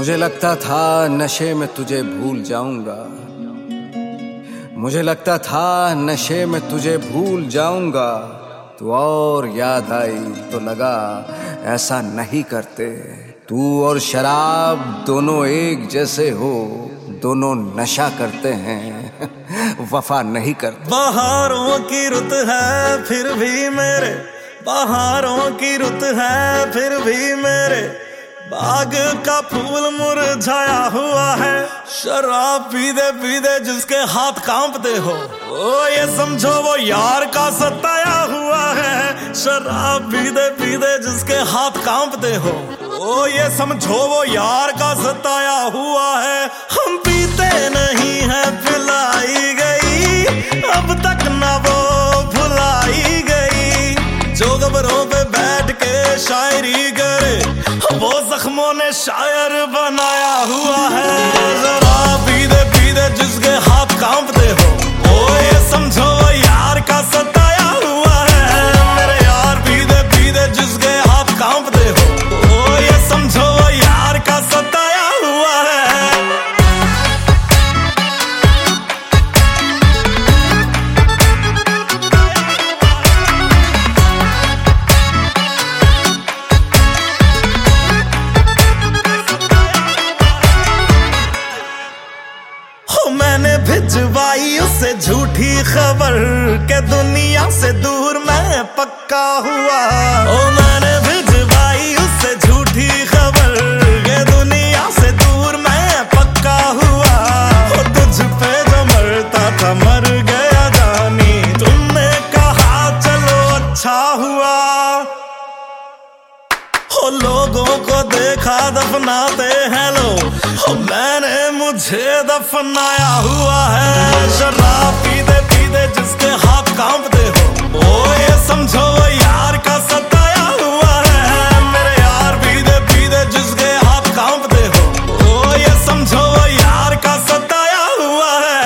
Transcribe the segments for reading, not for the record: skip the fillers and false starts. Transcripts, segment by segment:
मुझे लगता था नशे में तुझे भूल जाऊंगा, मुझे लगता था नशे में तुझे भूल जाऊंगा। तू और याद आई तो लगा ऐसा नहीं करते। तू और शराब दोनों एक जैसे हो, दोनों नशा करते हैं वफा नहीं करते। बहारों की रुत है फिर भी मेरे, बहारों की रुत है फिर भी मेरे बाग का फूल मुरझाया हुआ है। शराब पीते पीते जिसके हाथ कांपते हो, ओ ये समझो वो यार का सताया हुआ है। शराब पीते पीते जिसके हाथ कांपते हो, ओ ये समझो वो यार का सताया हुआ है। हम पीते नहीं है पिलाई गई, अब तक ना वो भुलाई गई। जो कब्रों पे बैठ के शायरी करे, वो जख्मों ने शायर बनाया हुआ है। शराब पीते पीते जिसके हाथ कांपते हो, ओ ये समझो यार का सताया हुआ है। मेरे यार पीते पीते जिसके हाथ कांपते हो, ओ ये समझो यार का सताया हुआ है। मैंने भिजवाई उससे झूठी खबर के दुनिया से दूर मैं पक्का हुआ। ओ मैंने भिजवाई उससे झूठी खबर के दुनिया से दूर मैं पक्का हुआ। ओ तुझ पे जो मरता था मर गया जानी, तुमने कहा चलो अच्छा हुआ। ओ लोगों को देखा दफनाते हैं लोग, मैंने मुझे दफनाया हुआ है। शराब पीते पीते जिसके हाथ कांपते हो, ओ ये समझो यार का सताया हुआ है। मेरे यार पीते पीते जिसके हाथ कांपते हो, ओ ये समझो यार का सताया हुआ है।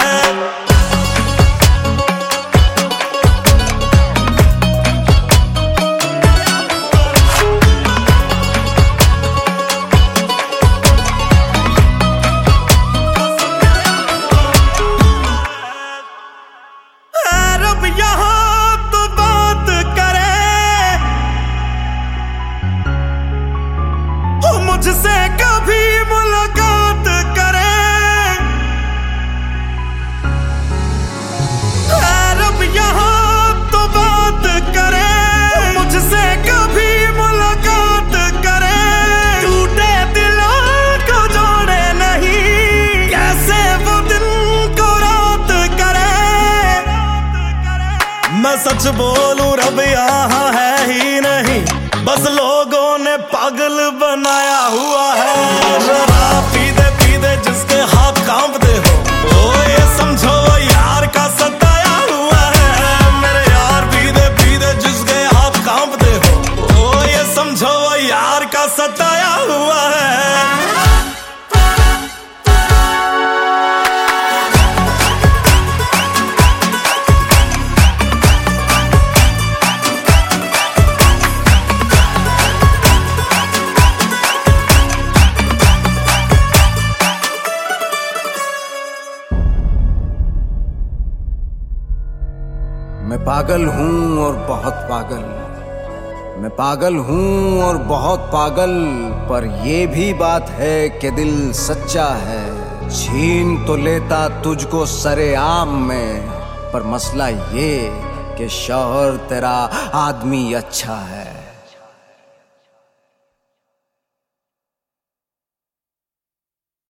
मुझसे कभी मुलाकात करे, रब यहाँ तो बात करे। मुझसे कभी मुलाकात करे, टूटे दिलों को जोड़े नहीं, कैसे वो दिन को रात करे। मैं सच बोलूं रब यहाँ है ही नहीं, बस लोगों ने पागल बनाया हुआ है। शराब पीते पीते जिसके हाथ कांपते हो, ओ ये समझो यार का सताया हुआ है। मेरे यार पीते पीते जिसके हाथ कांपते हो, ओ ये समझो यार का सताया हुआ है। मैं पागल हूँ और बहुत पागल, मैं पागल हूँ और बहुत पागल, पर ये भी बात है कि दिल सच्चा है। छीन तो लेता तुझको सरेआम में, पर मसला ये कि शौहर तेरा आदमी अच्छा है।